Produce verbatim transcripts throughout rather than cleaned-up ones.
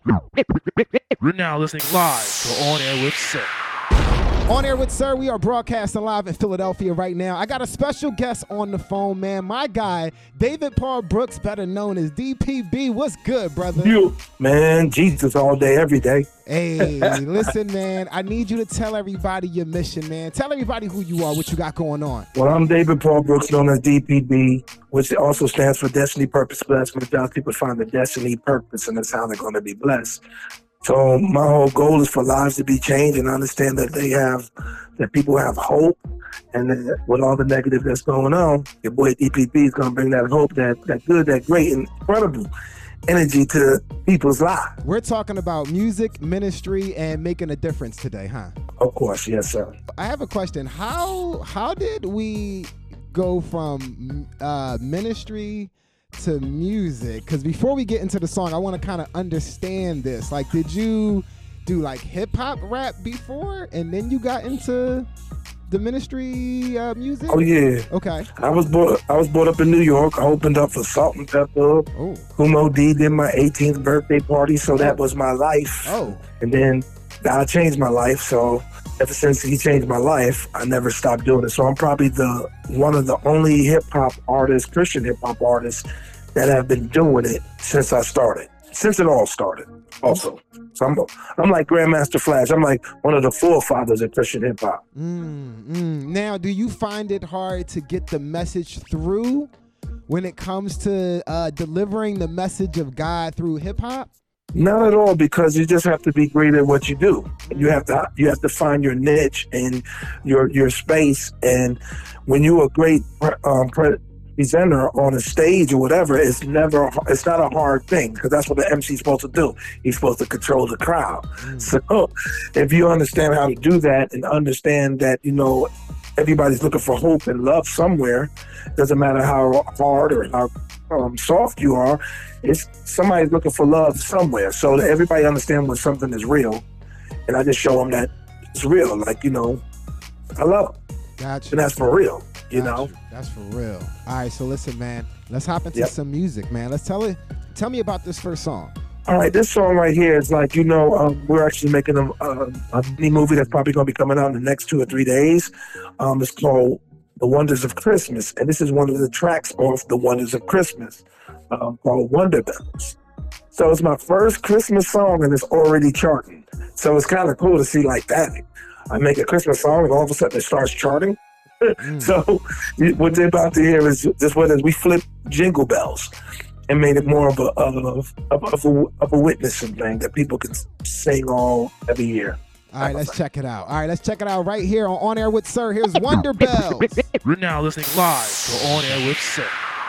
We're now listening live to On Air with Sir. On Air with Sir, we are broadcasting live in Philadelphia right now. I got a special guest on the phone, man. My guy, David Paul Brooks, better known as D P B. What's good, brother? You, man, Jesus all day, every day. Hey, listen, man, I need you to tell everybody your mission, man. Tell everybody who you are, what you got going on. Well, I'm David Paul Brooks, known as D P B, which also stands for Destiny Purpose Blessed, which helps people find the destiny, purpose, and that's how they're going to be blessed. So my whole goal is for lives to be changed and understand that they have, that people have hope, and that with all the negative that's going on, your boy D P B is going to bring that hope, that that good, that great, incredible energy to people's lives. We're talking about music, ministry, and making a difference today, huh? Of course, yes, sir. I have a question. How how did we go from uh, ministry to music? Because before we get into the song, I want to kind of understand this. Like, did you do like hip hop rap before, and then you got into the ministry uh, music? Oh yeah. Okay. I was brought I was brought up in New York. I opened up for Salt and Pepper. Oh. Kumo D did my eighteenth birthday party, so that was my life. Oh. And then God changed my life, so ever since he changed my life, I never stopped doing it. So I'm probably the one of the only hip hop artists, Christian hip hop artists, that have been doing it since I started, since it all started. Also, so I'm I'm like Grandmaster Flash. I'm like one of the forefathers of Christian hip hop. Mm, mm. Now, do you find it hard to get the message through when it comes to uh, delivering the message of God through hip hop? Not at all, because you just have to be great at what you do. You have to you have to find your niche and your your space. And when you're a great um, presenter on a stage or whatever, it's never it's not a hard thing, because that's what the M C's supposed to do. He's supposed to control the crowd. Mm. So if you understand how to do that and understand that, you know, everybody's looking for hope and love somewhere, doesn't matter how hard or how um, soft you are, it's somebody's looking for love somewhere. So that everybody understand when something is real, and I just show them that it's real. Like, you know, I love them. Gotcha. And that's for real, you Gotcha. know. That's for real. All right, so listen, man. Let's hop into Yep. some music, man. Let's tell it. Tell me about this first song. All right, this song right here is like, you know, um, we're actually making a, a, a mini movie that's probably going to be coming out in the next two or three days. Um, it's called The Wonders of Christmas, and this is one of the tracks off The Wonders of Christmas, um, called Wonder Bells. So it's my first Christmas song, and it's already charting. So it's kind of cool to see like that. I make a Christmas song, and all of a sudden it starts charting. Mm. So what they're about to hear is just what is we flip Jingle Bells and made it more of a of, of, of a of a witnessing thing that people can sing all every year. All right, let's check it out. All right, let's check it out right here on On Air with Sir. Here's Wonder Bells. We're now listening live to On Air with Sir.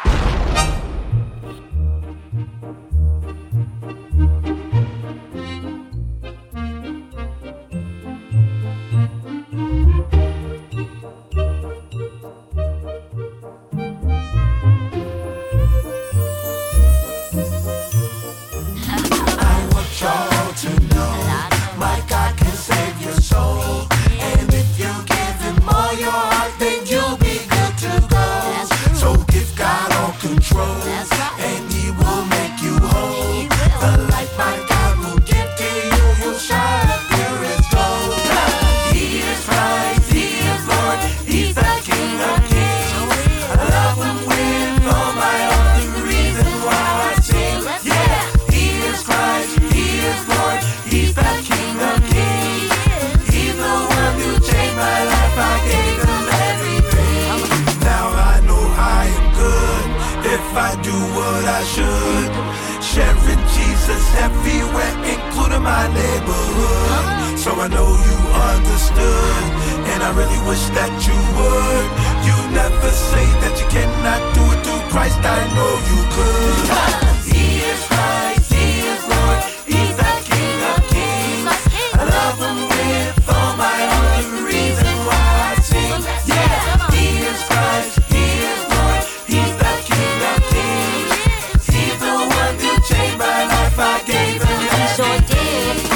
Everywhere, including my neighborhood. So I know you understood, and I really wish that you would. You never say that you cannot do it through Christ. I know you could. He is Christ, He is Lord, He's the King of Kings. I love Him with all my heart. The reason why I sing, yeah. He is Christ, He is Lord, He's the King of Kings. He's the one who changed my life. I gave Him everything.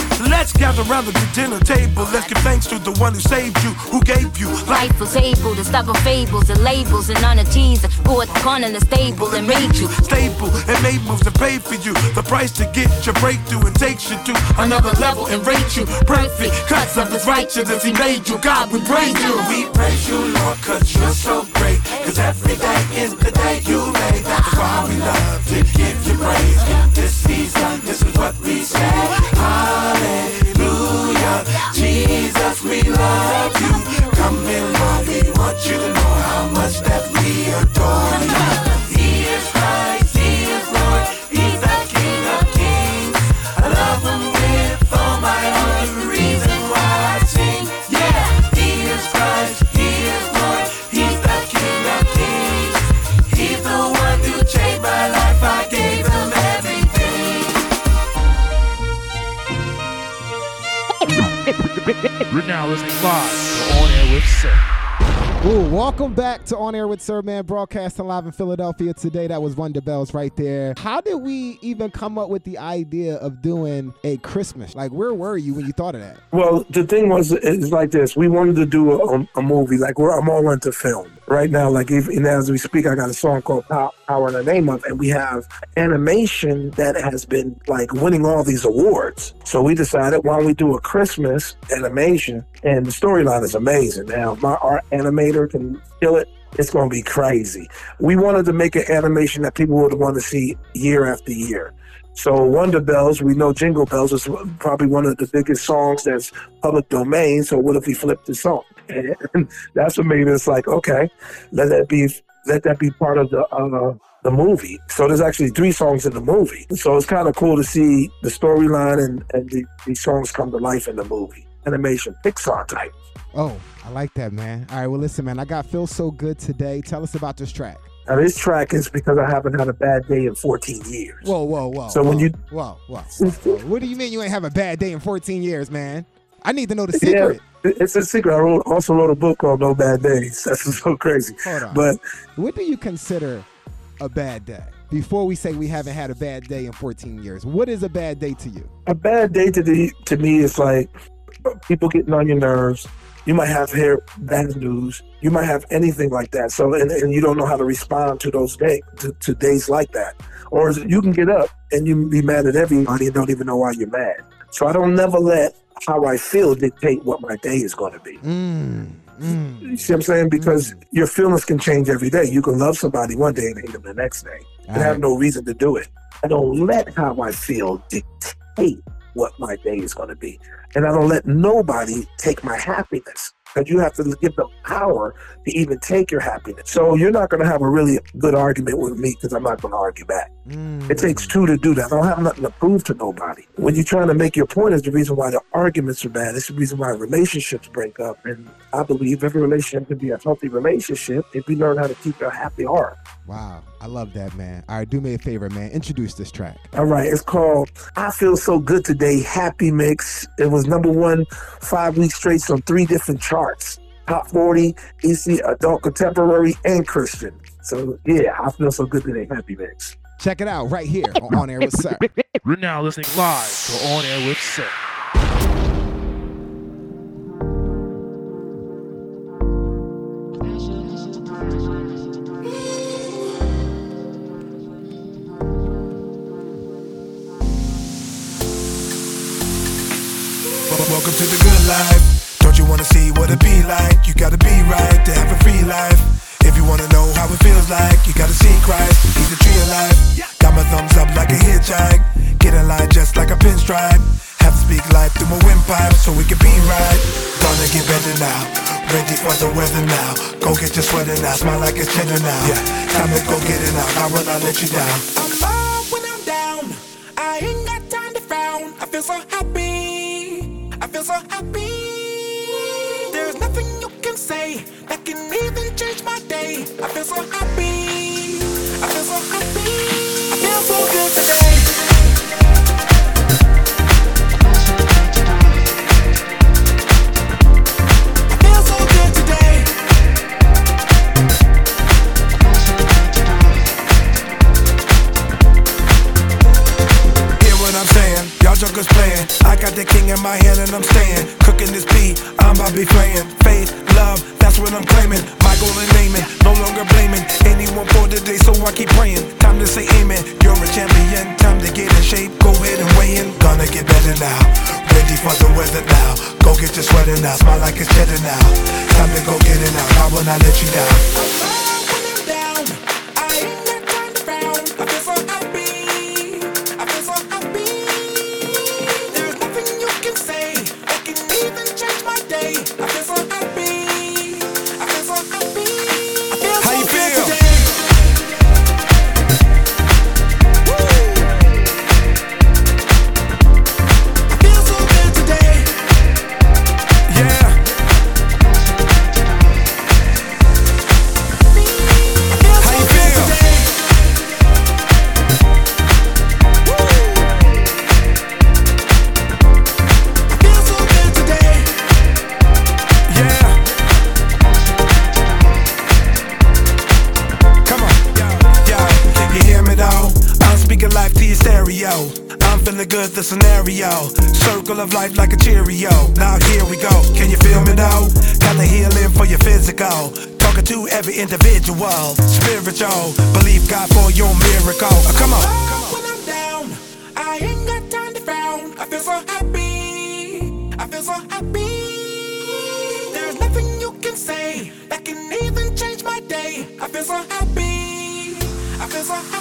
Let's gather around the dinner table. Let's give thanks to the one who saved you, who gave you life. Life was able to stop our fables and labels and on the teens that brought the corner in the stable and made you stable and made moves to pay for you. The price to get your breakthrough and takes you to another level and rate you perfect. Cause of his righteousness, he made you. God, we praise you. We praise you, Lord, cause you're so great. Cause every day is the day you made. That's why we love to give you praise. This season, this is what we say. Hallelujah. Jesus, we love you. Come in, Lord, we want you to know how much that we adore you. He is Christ, He is Lord, He's the King of Kings. I love Him with all my heart, the reason why I sing. Yeah, He is Christ, He is Lord, He's the King of Kings. He's the one who changed my life, I gave Him everything. You're now listening live to On Air with Sir. Ooh, welcome back to On Air with Sir, man, broadcasting live in Philadelphia today. That was Wonder Bells right there. How did we even come up with the idea of doing a Christmas? Like, where were you when you thought of that? Well, the thing was, it's like this. We wanted to do a, a movie. Like, we're, I'm all into film. Right now, like, even as we speak, I got a song called Power, Power in the Name of, and we have animation that has been, like, winning all these awards. So we decided, why don't we do a Christmas animation? And the storyline is amazing. Now, my art animator can kill it. It's going to be crazy. We wanted to make an animation that people would want to see year after year. So Wonder Bells, we know Jingle Bells is probably one of the biggest songs that's public domain. So what if we flipped the song? And that's what made us like, okay, let that be let that be part of the uh, the movie. So there's actually three songs in the movie. So it's kind of cool to see the storyline and, and the, these songs come to life in the movie. Animation, Pixar type. Oh, I like that, man. All right, well, listen, man, I got Feel So Good today. Tell us about this track. Now, this track is because I haven't had a bad day in fourteen years. Whoa, whoa, whoa. So whoa, when you... Whoa, whoa, whoa. What do you mean you ain't have a bad day in fourteen years, man? I need to know the secret. Yeah, it's a secret. I wrote, also wrote a book called No Bad Days. That's so crazy. Hold on. But what do you consider a bad day? Before we say we haven't had a bad day in fourteen years, what is a bad day to you? A bad day to, the, to me is like people getting on your nerves. You might have hear bad news. You might have anything like that. So, and, and you don't know how to respond to those days, to, to days like that. Or you can get up and you can be mad at everybody and don't even know why you're mad. So I don't never let how I feel dictate what my day is going to be. Mm, mm, you see what I'm saying? Because mm. your feelings can change every day. You can love somebody one day and hate them the next day. And right. have no reason to do it. I don't let how I feel dictate what my day is going to be. And I don't let nobody take my happiness. Because you have to give them power to even take your happiness. So you're not going to have a really good argument with me because I'm not going to argue back. Mm. It takes two to do that. I don't have nothing to prove to nobody. When you're trying to make your point is the reason why the arguments are bad. It's the reason why relationships break up. And I believe every relationship can be a healthy relationship if you learn how to keep a happy heart. Wow. I love that, man. All right, do me a favor, man. Introduce this track. All right. It's called I Feel So Good Today, Happy Mix. It was number one five weeks straight on three different charts. Top forty, E C, Adult Contemporary, and Christian. So, yeah, I Feel So Good Today, Happy Mix. Check it out right here on On Air with Sir. You're now listening live to On Air with Sir. Welcome to the good life. Don't you wanna see what it be like? You gotta be right to have a free life. If you wanna know how it feels like, you gotta see Christ. He's the tree of life. Got my thumbs up like a hitchhike. Get in line just like a pinstripe. Have to speak life through my windpipe so we can be right. Gonna get better now. Ready for the weather now. Go get your sweater now. Smile like it's cheddar now. Yeah, time to go get it out. I will not let you down. I'm up when I'm down. I ain't got time to frown. I feel so happy. I feel so happy. There's nothing you can say that can even change my day. I feel so happy. I feel so happy. I feel so good today. I feel so good today. Hear what I'm saying? Y'all suckers playing. I got the king in my hand and I'm staying. Cooking this beat, I'm about to be playing. Faith, love, that's what I'm claiming. My goal and aiming, no longer blaming anyone for the day, so I keep praying. Time to say amen. You're a champion, time to get in shape. Go ahead and weigh in. Gonna get better now. Ready for the weather now. Go get your sweater now. Smile like it's cheddar now. Time to go get it out. I will not let you down. I'm feeling good, the scenario. Circle of life like a Cheerio. Now here we go, can you feel me now? Got the healing for your physical. Talking to every individual. Spiritual, believe God for your miracle. uh, Come on. When I'm down, I ain't got time to frown. I feel so happy, I feel so happy. There's nothing you can say that can even change my day. I feel so happy, I feel so happy.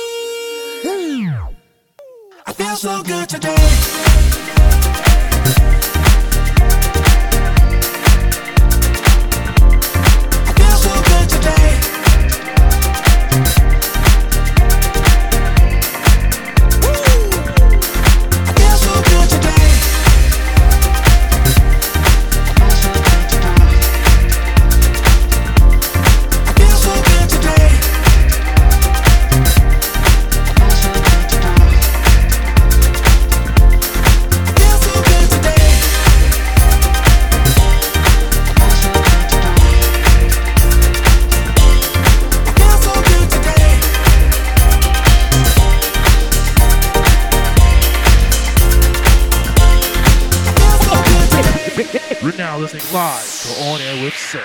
I feel so good today. I feel so good today. Woo! I feel so good today. I feel so good today. We're now listening live to On Air with Sir.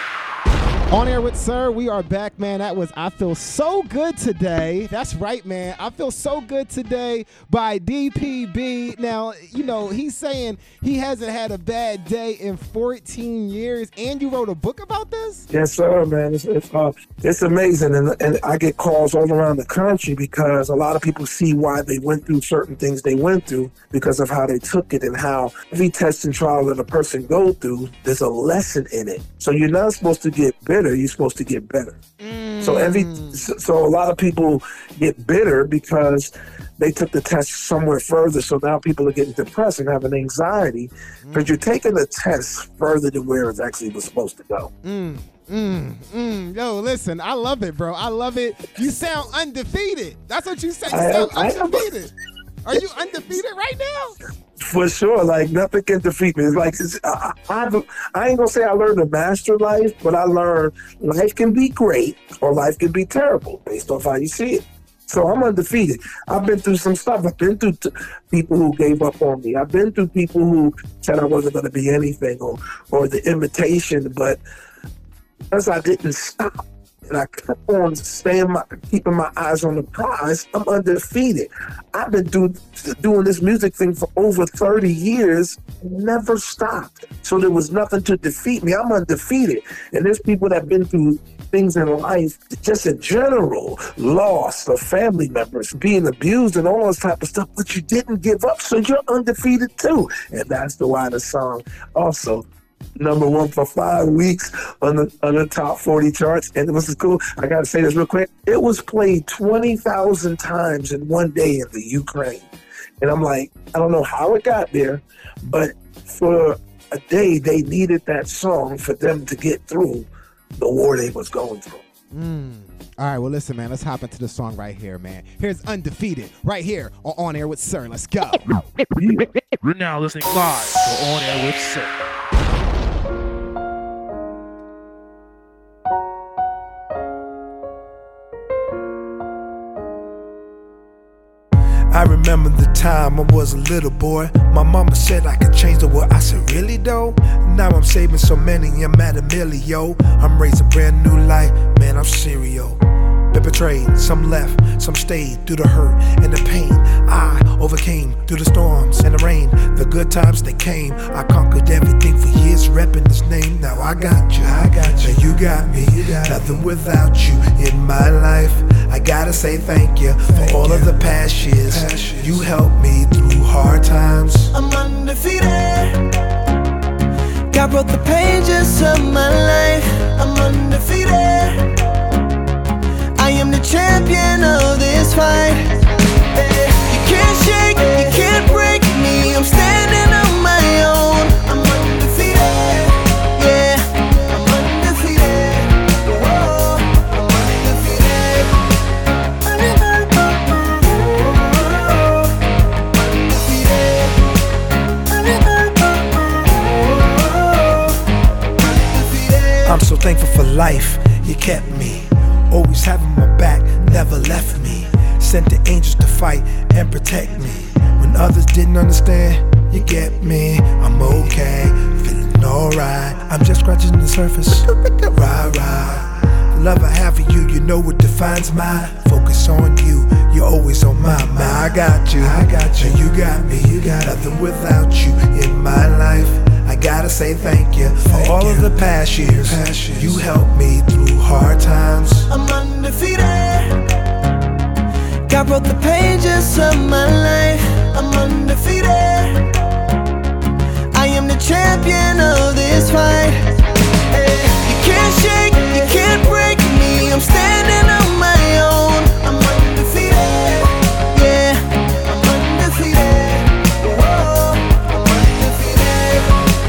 On Air with Sir, we are back, man. That was I Feel So Good Today. That's right, man. I Feel So Good Today by D P B. Now, you know, he's saying he hasn't had a bad day in fourteen years, and you wrote a book about this? Yes, sir, man. It's it's, uh, it's amazing, and and I get calls all around the country because a lot of people see why they went through certain things they went through because of how they took it and how every test and trial that a person go through, there's a lesson in it. So you're not supposed to get bitter. You're supposed to get better. Mm. So every so, so a lot of people get bitter because they took the test somewhere further. So now people are getting depressed and having anxiety because mm. you're taking the test further than where it actually was supposed to go. Mm. Mm, mm. Yo, listen, I love it, bro. I love it. You sound undefeated. That's what you say. You I sound am, undefeated. Are you undefeated right now? For sure, like nothing can defeat me. It's like it's, I, I, I ain't gonna say I learned to master life, but I learned life can be great or life can be terrible based off how you see it. So I'm undefeated. I've been through some stuff. I've been through t- people who gave up on me. I've been through people who said I wasn't gonna be anything or or the imitation, but because I didn't stop. And I kept on staying, my, keeping my eyes on the prize. I'm undefeated. I've been do, doing this music thing for over thirty years, never stopped. So there was nothing to defeat me. I'm undefeated. And there's people that have been through things in life, just in general, loss of family members, being abused and all those type of stuff, but you didn't give up. So you're undefeated too. And that's the why the song also number one for five weeks on the on the top forty charts. And it was cool. I gotta say this real quick. It was played twenty thousand times in one day in the Ukraine. And I'm like, I don't know how it got there, but for a day they needed that song for them to get through the war they was going through. Mm. All right, well, listen, man, let's hop into the song right here, man. Here's Undefeated right here on On Air with Sir. Let's go. We're now listening live to On Air with Sir. I remember the time I was a little boy. My mama said I could change the world. I said, really though? Now I'm saving so many, I'm at a millio. I'm raising brand new life, man, I'm serial. Been betrayed, some left, some stayed through the hurt and the pain. I overcame through the storms and the rain. The good times they came. I conquered everything for years, repping this name. Now I got you, I got you, now you got me. You got nothing without you in my life. I gotta say thank you for all of the past years. You helped me through hard times. I'm undefeated. God wrote the pages of my life. I'm undefeated. I am the champion of this fight. Hey, you can't shake, you can't break me. I'm standing on my own. I'm undefeated. Yeah, I'm undefeated. Whoa, I'm undefeated. Undefeated. I'm so thankful for life. You kept me. Always having my back, never left me. Sent the angels to fight and protect me. When others didn't understand, you get me. I'm okay, feeling alright. I'm just scratching the surface. Rah, rah. The love I have for you, you know what defines my focus on you. You're always on my mind. I got you, I got you, you got me. You got nothing without you in my life. I gotta say thank you for thank all you. Of the past years. past years. You helped me through hard times. I'm undefeated. God wrote the pages of my life. I'm undefeated. I am the champion of this fight. Hey, you can't shake, you can't break me. I'm standing on my own. I'm undefeated. Yeah, I'm undefeated. Whoa, I'm undefeated.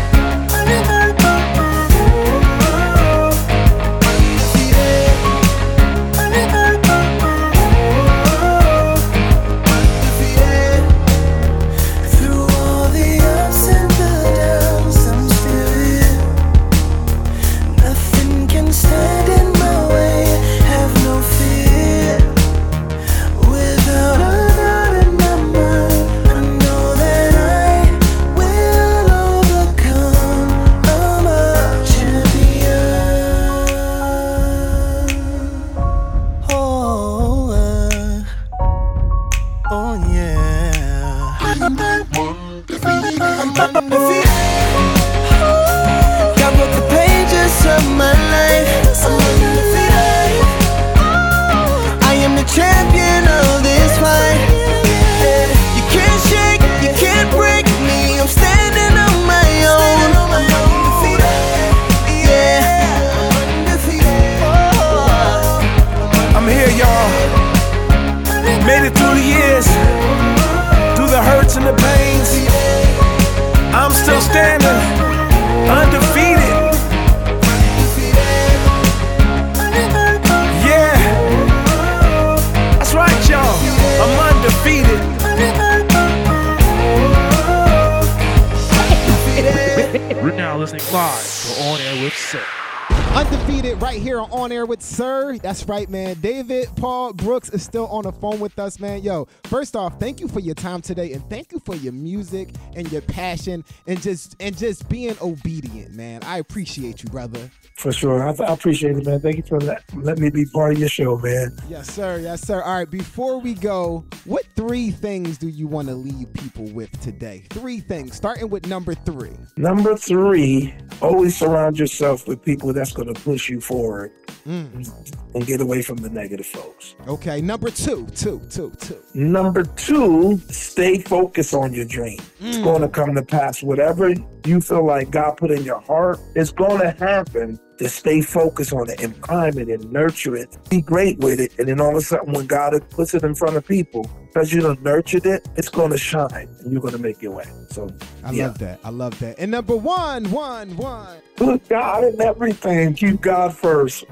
Sir, that's right, man. David Paul Brooks is still on the phone with us, man. Yo, first off, thank you for your time today, and thank you for your music and your passion and just and just being obedient, man. I appreciate you, brother. For sure. I, th- I appreciate it, man. Thank you for that. Letting me be part of your show, man. Yes, sir. Yes, sir. All right, before we go, what three things do you want to leave people with today? Three things, starting with number three. Number three, always surround yourself with people that's going to push you forward mm. and get away from the negative folks. Okay, number two, two, two, two. Number two, stay focused on your dream. Mm. It's going to come to pass. Whatever you feel like God put in your heart, it's going to happen. To stay focused on it and prime it and nurture it. Be great with it. And then all of a sudden when God puts it in front of people, because you done nurtured it, it's going to shine and you're going to make your way. So I yeah. love that. I love that. And number one, one, one. Put God in everything. Keep God first.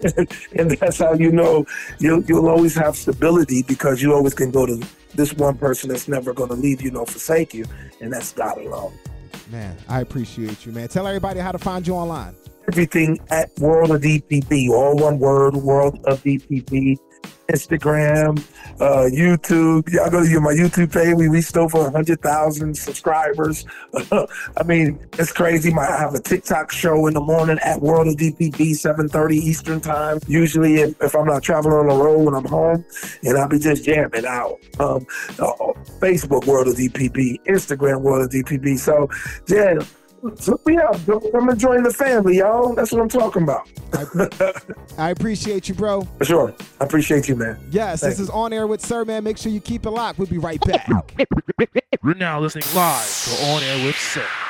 And that's how you know you'll, you'll always have stability, because you always can go to this one person that's never going to leave you nor forsake you. And that's God alone. Man, I appreciate you, man. Tell everybody how to find you online. Everything at World of D P B, all one word, World of D P B. Instagram, uh, YouTube. Y'all go to my YouTube page. We reached over one hundred thousand subscribers. I mean, it's crazy. My, I have a TikTok show in the morning at World of D P P, seven thirty Eastern time. Usually if, if I'm not traveling on the road when I'm home, and I'll be just jamming out. Um, uh, Facebook World of D P P, Instagram World of D P P. So, yeah. So we have, I'm enjoying the family, y'all. That's what I'm talking about. I, I appreciate you, bro. For sure. I appreciate you, man. Yes, Thanks. this is On Air with Sir, man. Make sure you keep it locked. We'll be right back. You're now listening live to On Air with Sir.